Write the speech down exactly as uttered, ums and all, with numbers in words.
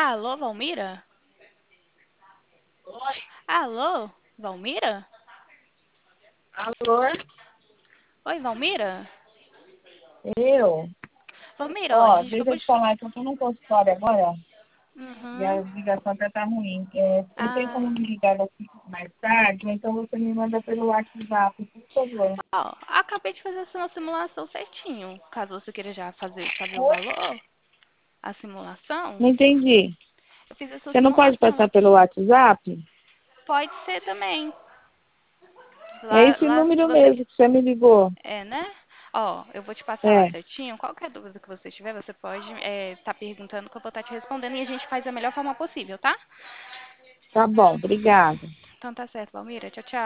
Alô, Valmira? Oi, Alô, Valmira? alô? Oi, Valmira? Eu? Valmira, ó, a Ó, gente deixa acabou eu te de... falar que eu tô num consultório agora e a Uhum. ligação até tá ruim. É, você tem Ah, como me ligar daqui mais tarde? Ou então você me manda pelo WhatsApp, por favor. ó, acabei de fazer essa simulação certinho. Caso você queira já fazer, saber o Oi? valor, a simulação, Não entendi. eu fiz essa Você não pode simulação passar pelo aqui. WhatsApp? Pode ser também. É Lá, esse lá se número você... mesmo que você me ligou. É, né? Ó, eu vou te passar lá É, certinho. Qualquer dúvida que você tiver, você pode estar perguntando que eu vou estar te respondendo e a gente faz da melhor forma possível, tá? tá bom, obrigada. Então tá certo, Valmira. Tchau, tchau.